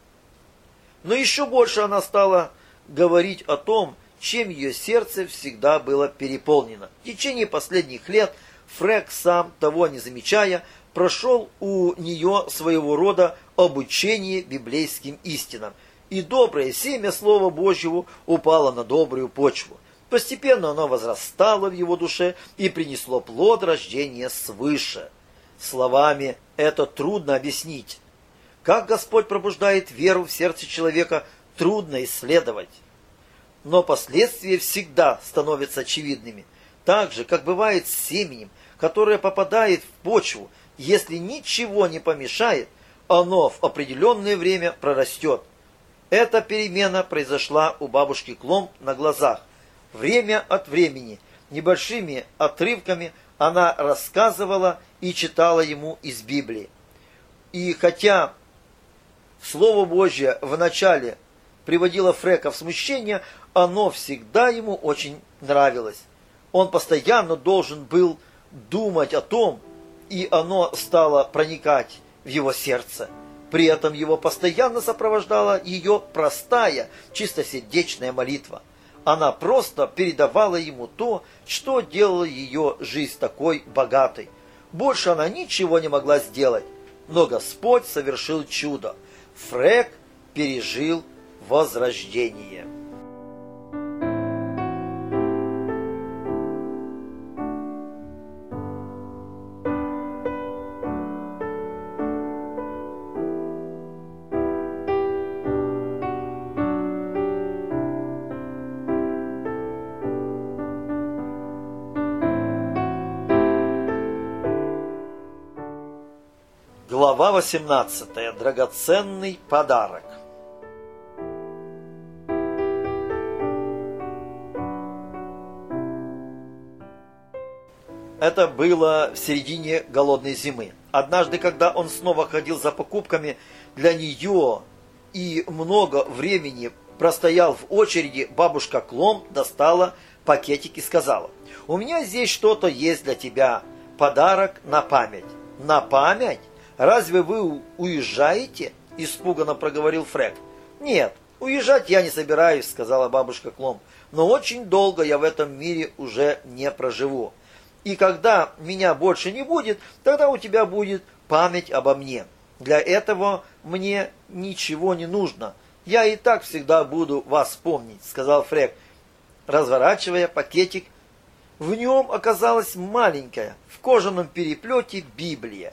Но еще больше она стала говорить о том, чем ее сердце всегда было переполнено. В течение последних лет Фрек, сам того не замечая, прошел у нее своего рода обучение библейским истинам, и доброе семя Слова Божьего упало на добрую почву. Постепенно оно возрастало в его душе и принесло плод рождения свыше. Словами это трудно объяснить. Как Господь пробуждает веру в сердце человека, трудно исследовать. Но последствия всегда становятся очевидными. Так же, как бывает с семенем, которое попадает в почву, если ничего не помешает, оно в определенное время прорастет. Эта перемена произошла у бабушки Клом на глазах. Время от времени, небольшими отрывками, она рассказывала и читала ему из Библии. И хотя Слово Божье вначале приводило Фрека в смущение, оно всегда ему очень нравилось. Он постоянно должен был думать о том, и оно стало проникать в его сердце. При этом его постоянно сопровождала ее простая, чистосердечная молитва. Она просто передавала ему то, что делало ее жизнь такой богатой. Больше она ничего не могла сделать. Но Господь совершил чудо. Фрек пережил возрождение. Глава 18. Драгоценный подарок. Это было в середине голодной зимы. Однажды, когда он снова ходил за покупками для нее и много времени простоял в очереди, бабушка Клом достала пакетик и сказала: «У меня здесь что-то есть для тебя. Подарок на память». «На память? Разве вы уезжаете?» – испуганно проговорил Фрэг. «Нет, уезжать я не собираюсь», – сказала бабушка Клом. «Но очень долго я в этом мире уже не проживу. И когда меня больше не будет, тогда у тебя будет память обо мне. Для этого мне ничего не нужно. Я и так всегда буду вас помнить», – сказал Фрэг, разворачивая пакетик. В нем оказалась маленькая, в кожаном переплете Библия.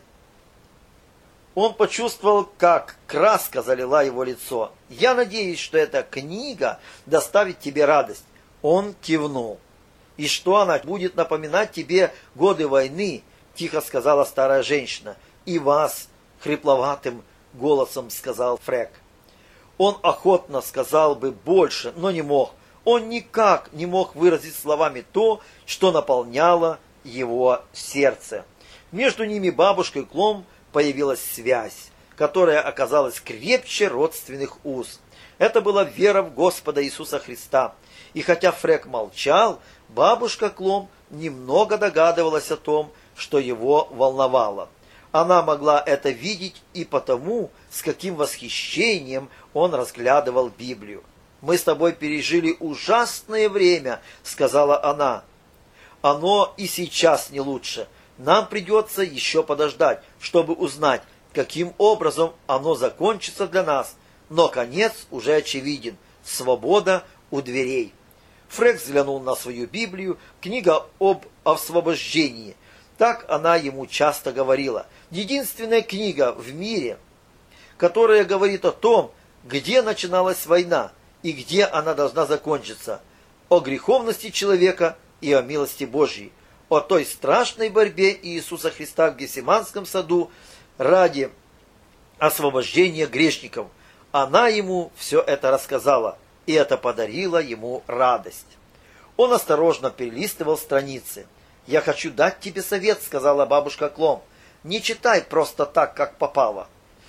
Он почувствовал, как краска залила его лицо. «Я надеюсь, что эта книга доставит тебе радость». Он кивнул. «И что она будет напоминать тебе годы войны?» – тихо сказала старая женщина. «И вас», – хрипловатым голосом сказал Фрэг. Он охотно сказал бы больше, но не мог. Он никак не мог выразить словами то, что наполняло его сердце. Между ними бабушкой Клом появилась связь, которая оказалась крепче родственных уз. Это была вера в Господа Иисуса Христа. И хотя Фрэг молчал, бабушка Клом немного догадывалась о том, что его волновало. Она могла это видеть и потому, с каким восхищением он разглядывал Библию. «Мы с тобой пережили ужасное время», — сказала она. «Оно и сейчас не лучше. Нам придется еще подождать, чтобы узнать, каким образом оно закончится для нас. Но конец уже очевиден. Свобода у дверей». Фрэг взглянул на свою Библию, книга об освобождении. Так она ему часто говорила. Единственная книга в мире, которая говорит о том, где начиналась война и где она должна закончиться, о греховности человека и о милости Божьей, о той страшной борьбе Иисуса Христа в Гефсиманском саду ради освобождения грешников. Она ему все это рассказала, и это подарило ему радость. Он осторожно перелистывал страницы. «Я хочу дать тебе совет», — сказала бабушка Клом. «Не читай просто так, как попало.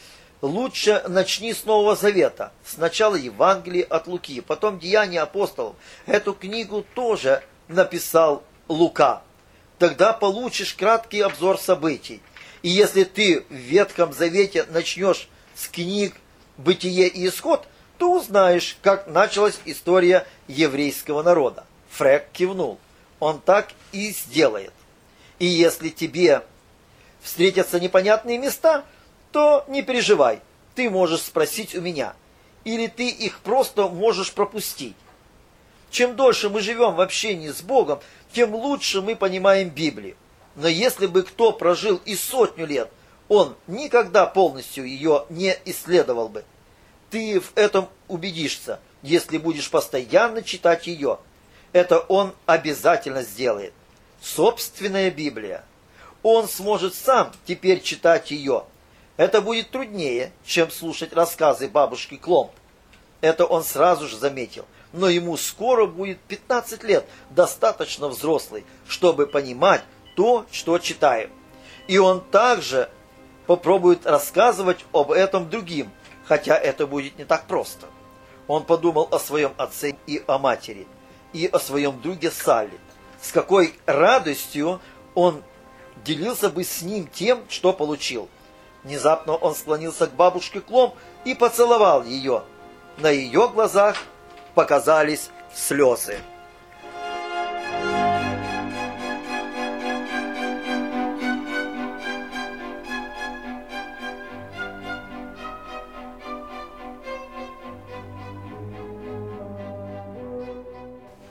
Лучше начни с Нового Завета. Сначала Евангелие от Луки, потом Деяния апостолов. Эту книгу тоже написал Лука. Тогда получишь краткий обзор событий. И если ты в Ветхом Завете начнешь с книг «Бытие» и «Исход», то узнаешь, как началась история еврейского народа». Фрэг кивнул. Он так и сделает. И если тебе встретятся непонятные места, то не переживай, ты можешь спросить у меня. Или ты их просто можешь пропустить. Чем дольше мы живем в общении с Богом, тем лучше мы понимаем Библию. Но если бы кто прожил и 100 лет, он никогда полностью ее не исследовал бы. Ты в этом убедишься, если будешь постоянно читать ее. Это он обязательно сделает. Собственная Библия. Он сможет сам теперь читать ее. Это будет труднее, чем слушать рассказы бабушки Клом. Это он сразу же заметил. Но ему скоро будет 15 лет, достаточно взрослый, чтобы понимать то, что читает. И он также попробует рассказывать об этом другим, хотя это будет не так просто. Он подумал о своем отце и о матери, и о своем друге Салли. С какой радостью он делился бы с ним тем, что получил. Внезапно он склонился к бабушке Клом и поцеловал ее. На ее глазах показались слезы.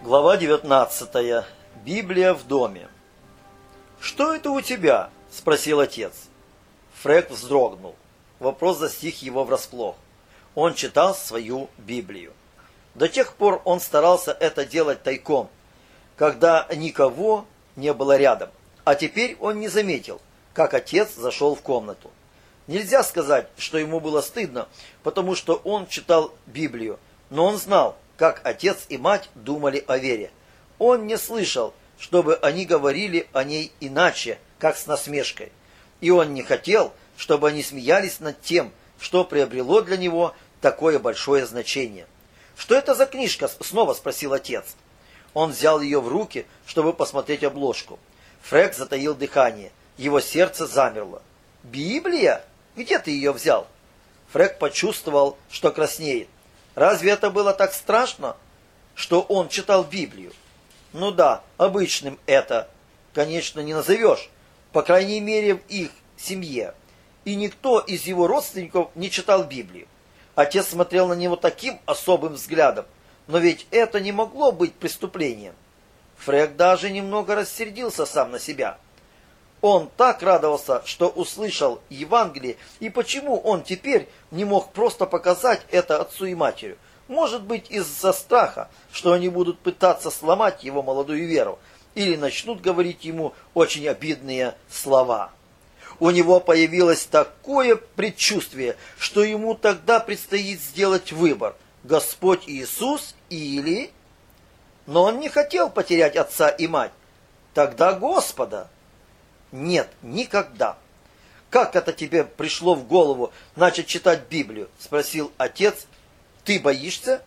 Глава 19. Библия в доме. «Что это у тебя?» – спросил отец. Фрэг вздрогнул. Вопрос застиг его врасплох. Он читал свою Библию. До тех пор он старался это делать тайком, когда никого не было рядом. А теперь он не заметил, как отец зашел в комнату. Нельзя сказать, что ему было стыдно, потому что он читал Библию, но он знал, как отец и мать думали о вере. Он не слышал, чтобы они говорили о ней иначе, как с насмешкой. И он не хотел, чтобы они смеялись над тем, что приобрело для него такое большое значение. «Что это за книжка?» – снова спросил отец. Он взял ее в руки, чтобы посмотреть обложку. Фрэг затаил дыхание. Его сердце замерло. «Библия? Где ты ее взял?» Фрэг почувствовал, что краснеет. Разве это было так страшно, что он читал Библию? Ну да, обычным это, конечно, не назовешь, по крайней мере, в их семье. И никто из его родственников не читал Библию. Отец смотрел на него таким особым взглядом, но ведь это не могло быть преступлением. Фрэг даже немного рассердился сам на себя. Он так радовался, что услышал Евангелие, и почему он теперь не мог просто показать это отцу и матери? Может быть, из-за страха, что они будут пытаться сломать его молодую веру, или начнут говорить ему очень обидные слова. У него появилось такое предчувствие, что ему тогда предстоит сделать выбор: Господь Иисус или... Но он не хотел потерять отца и мать. Тогда Господа. Нет, никогда. «Как это тебе пришло в голову начать читать Библию?» – спросил отец. «Ты боишься?»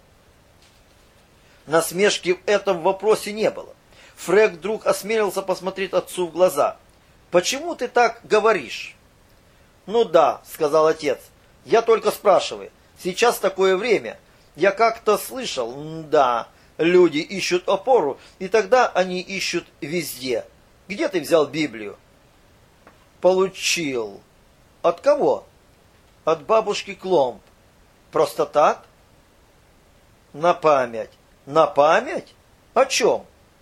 Насмешки в этом вопросе не было. Фрэг вдруг осмелился посмотреть отцу в глаза. «Почему ты так говоришь?» «Ну да», – сказал отец. «Я только спрашиваю. Сейчас такое время. Я как-то слышал, да, люди ищут опору, и тогда они ищут везде. Где ты взял Библию?» «Получил». «От кого?» «От бабушки Кломб». «Просто так?» «На память». «На память? О чем?»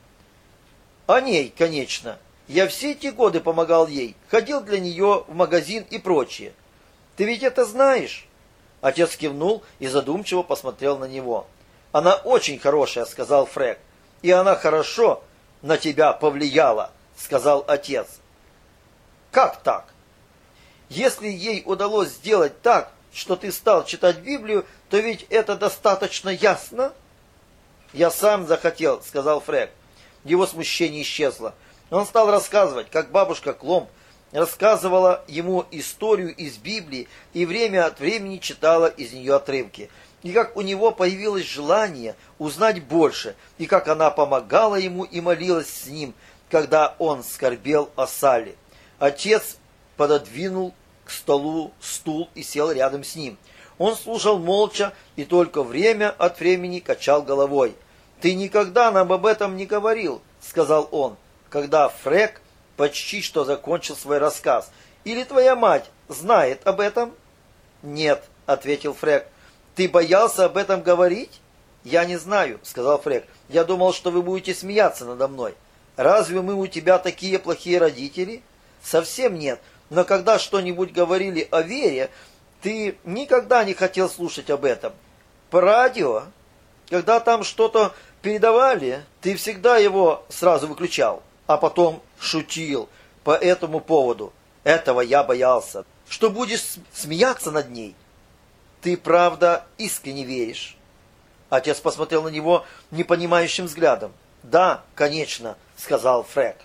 «О ней, конечно. Я все эти годы помогал ей, ходил для нее в магазин и прочее. Ты ведь это знаешь?» Отец кивнул и задумчиво посмотрел на него. «Она очень хорошая», — сказал Фрэг. «И она хорошо на тебя повлияла», — сказал отец. «Как так?» «Если ей удалось сделать так, что ты стал читать Библию, то ведь это достаточно ясно?» «Я сам захотел», — сказал Фрэг. Его смущение исчезло. Он стал рассказывать, как бабушка Кломб рассказывала ему историю из Библии и время от времени читала из нее отрывки. И как у него появилось желание узнать больше, и как она помогала ему и молилась с ним, когда он скорбел о Салле. Отец пододвинул к столу стул и сел рядом с ним. Он слушал молча и только время от времени качал головой. «Ты никогда нам об этом не говорил», — сказал он, когда Фрэг почти что закончил свой рассказ. «Или твоя мать знает об этом?» «Нет», — ответил Фрэг. «Ты боялся об этом говорить?» «Я не знаю», — сказал Фрэг. «Я думал, что вы будете смеяться надо мной. Разве мы у тебя такие плохие родители?» «Совсем нет. Но когда что-нибудь говорили о вере, ты никогда не хотел слушать об этом. По радио, когда там что-то передавали, ты всегда его сразу выключал, а потом шутил по этому поводу. Этого я боялся. Что будешь смеяться над ней? Ты, правда, искренне веришь?» Отец посмотрел на него непонимающим взглядом. «Да, конечно», — сказал Фрэг.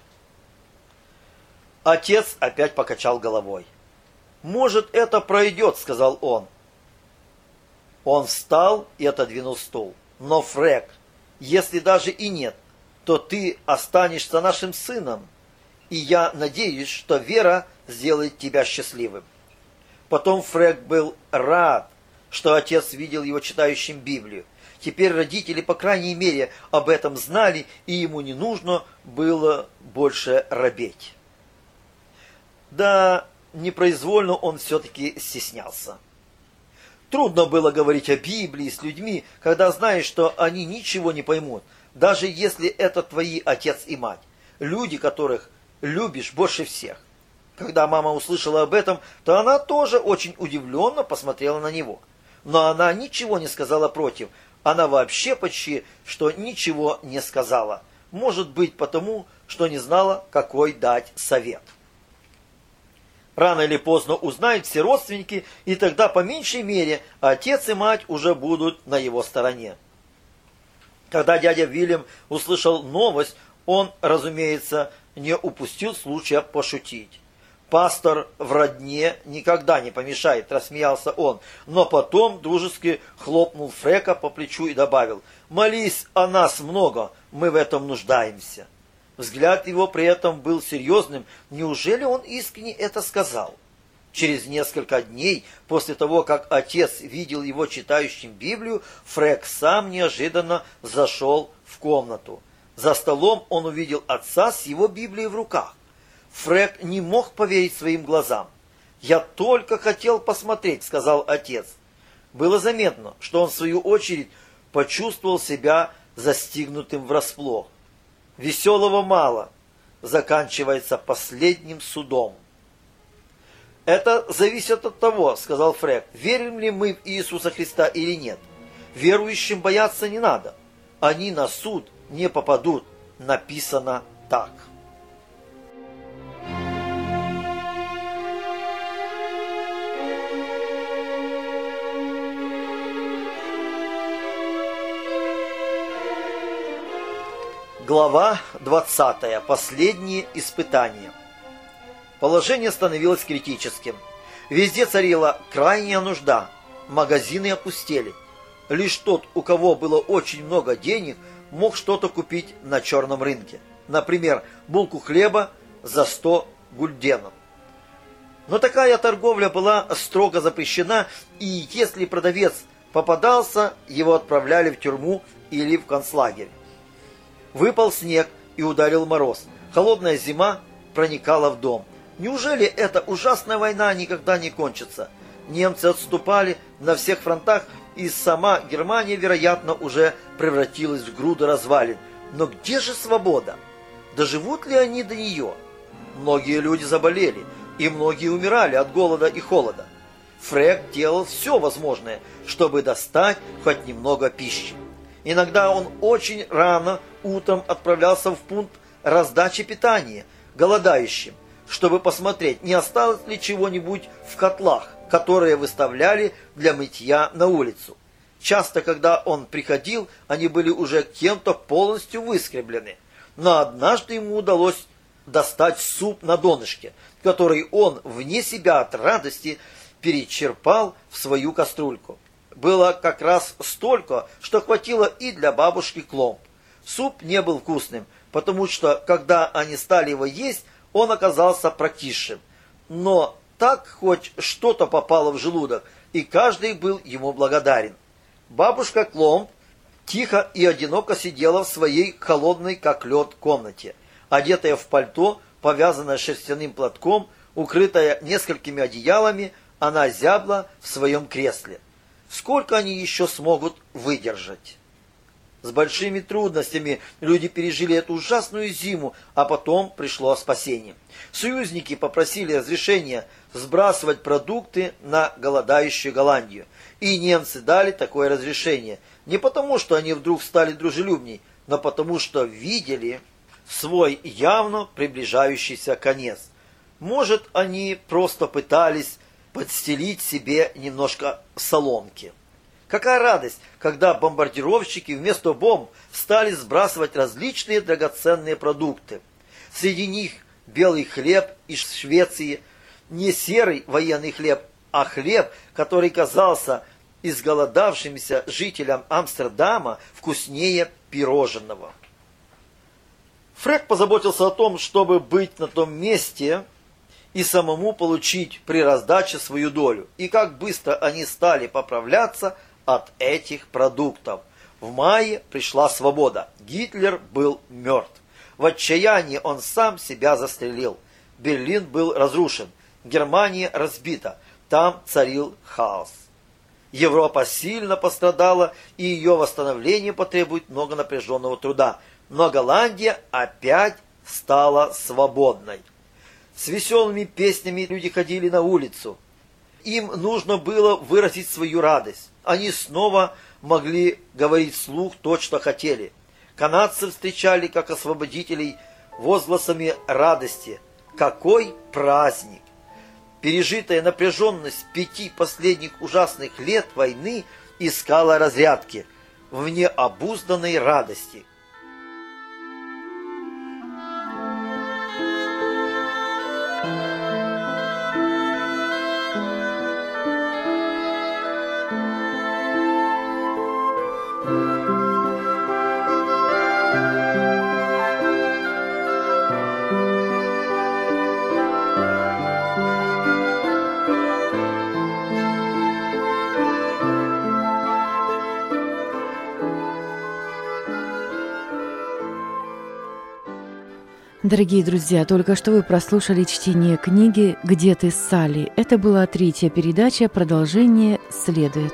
Отец опять покачал головой. «Может, это пройдет», — сказал он. Он встал и отодвинул стул. «Но, Фрэг, если даже и нет, то ты останешься нашим сыном, и я надеюсь, что вера сделает тебя счастливым». Потом Фрэг был рад, что отец видел его читающим Библию. Теперь родители, по крайней мере, об этом знали, и ему не нужно было больше робеть. Да, непроизвольно он все-таки стеснялся. Трудно было говорить о Библии с людьми, когда знаешь, что они ничего не поймут. даже если это твои отец и мать, люди, которых любишь больше всех. Когда мама услышала об этом, то она тоже очень удивленно посмотрела на него. Но она ничего не сказала против. Она вообще почти что ничего не сказала. Может быть потому, что не знала, какой дать совет. Рано или поздно узнают все родственники, и тогда по меньшей мере отец и мать уже будут на его стороне. Когда дядя Вильям услышал новость, он, разумеется, не упустил случая пошутить. «Пастор в родне никогда не помешает», — рассмеялся он, но потом дружески хлопнул Фрека по плечу и добавил: «Молись о нас много, мы в этом нуждаемся». Взгляд его при этом был серьезным. Неужели он искренне это сказал? Через несколько дней после того, как отец видел его читающим Библию, Фрек сам неожиданно зашел в комнату. За столом он увидел отца с его Библией в руках. Фрек не мог поверить своим глазам. «Я только хотел посмотреть», — сказал отец. Было заметно, что он в свою очередь почувствовал себя застигнутым врасплох. Веселого мало, заканчивается последним судом. «Это зависит от того, — сказал Фрек, — верим ли мы в Иисуса Христа или нет. Верующим бояться не надо. Они на суд не попадут. Написано так». Глава 20. Последние испытания. Положение становилось критическим. Везде царила крайняя нужда. Магазины опустели. Лишь тот, у кого было очень много денег, мог что-то купить на черном рынке. Например, булку хлеба за 100 гульденов. Но такая торговля была строго запрещена, и если продавец попадался, его отправляли в тюрьму или в концлагерь. Выпал снег и ударил мороз. Холодная зима проникала в дом. Неужели эта ужасная война никогда не кончится? Немцы отступали на всех фронтах, и сама Германия, вероятно, уже превратилась в груду развалин. Но где же свобода? Доживут ли они до нее? Многие люди заболели, и многие умирали от голода и холода. Фрек делал все возможное, чтобы достать хоть немного пищи. Иногда он очень рано утром отправлялся в пункт раздачи питания голодающим, чтобы посмотреть, не осталось ли чего-нибудь в котлах, которые выставляли для мытья на улицу. Часто, когда он приходил, они были уже кем-то полностью выскреблены. Но однажды ему удалось достать суп на донышке, который он, вне себя от радости, перечерпал в свою кастрюльку. Было как раз столько, что хватило и для бабушки Кломб. Суп не был вкусным, потому что, когда они стали его есть, он оказался прокисшим. Но так хоть что-то попало в желудок, и каждый был ему благодарен. Бабушка Кломб тихо и одиноко сидела в своей холодной, как лед, комнате, одетая в пальто, повязанная шерстяным платком, укрытая несколькими одеялами, она зябла в своем кресле. Сколько они еще смогут выдержать? С большими трудностями люди пережили эту ужасную зиму, а потом пришло спасение. Союзники попросили разрешения сбрасывать продукты на голодающую Голландию. И немцы дали такое разрешение. Не потому, что они вдруг стали дружелюбней, но потому, что видели свой явно приближающийся конец. Может, они просто пытались подстелить себе немножко соломки. Какая радость, когда бомбардировщики вместо бомб стали сбрасывать различные драгоценные продукты. Среди них белый хлеб из Швеции, не серый военный хлеб, а хлеб, который казался изголодавшимся жителям Амстердама вкуснее пирожного. Фрек позаботился о том, чтобы быть на том месте и самому получить при раздаче свою долю. И как быстро они стали поправляться от этих продуктов. В мае пришла свобода. Гитлер был мертв. В отчаянии он сам себя застрелил. Берлин был разрушен. Германия разбита. Там царил хаос. Европа сильно пострадала, и ее восстановление потребует много напряженного труда. Но Голландия опять стала свободной. С веселыми песнями люди ходили на улицу. Им нужно было выразить свою радость. Они снова могли говорить вслух то, что хотели. Канадцы встречали как освободителей возгласами радости. Какой праздник! Пережитая напряженность 5 последних ужасных лет войны искала разрядки в необузданной радости. Дорогие друзья, только что вы прослушали чтение книги «Где ты, Салли?». Это была 3-я передача, продолжение следует.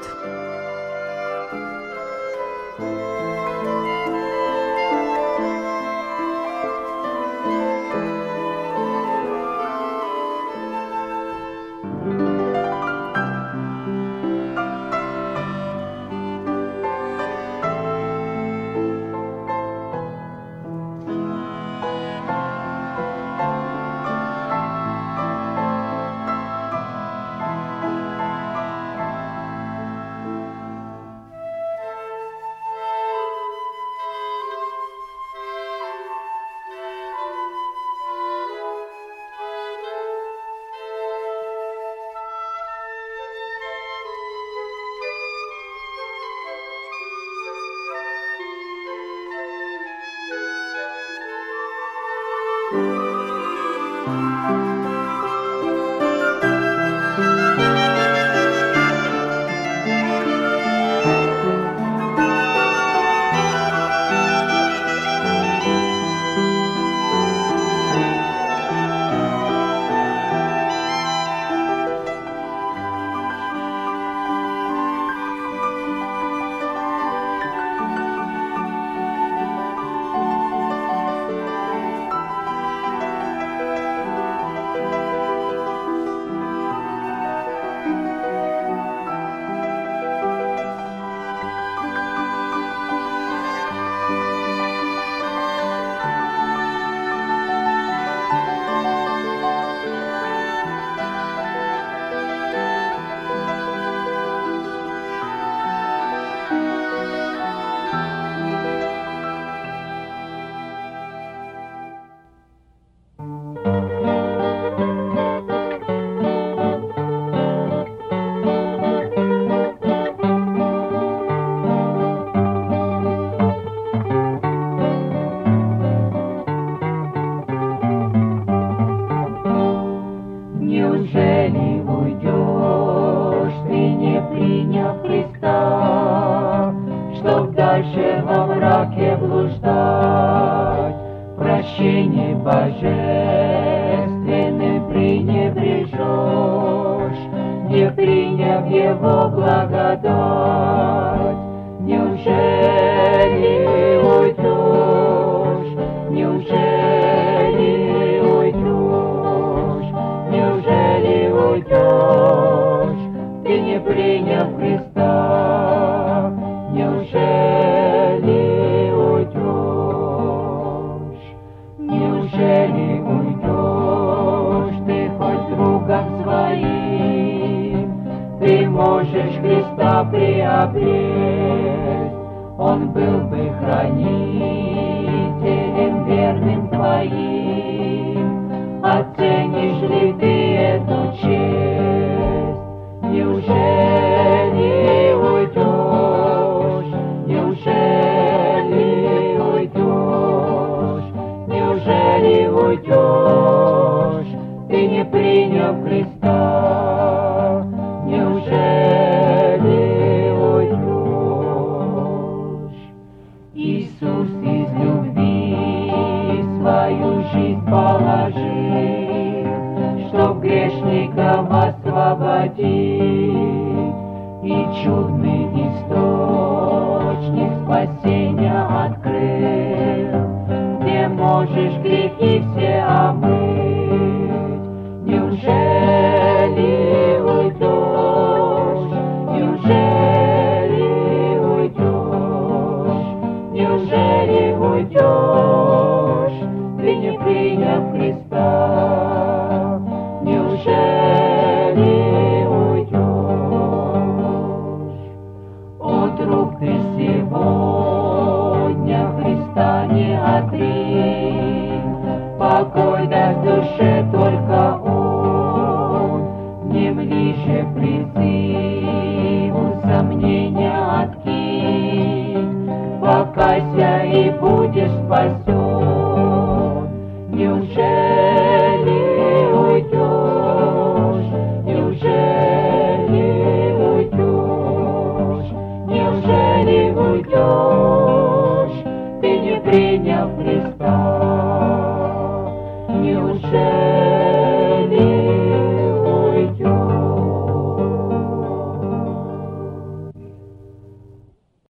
и чудный источник спасения открыл, где можешь грехи все омыть. Неужели уйдешь? Неужели уйдешь? Неужели уйдешь? Ты не принял Христа.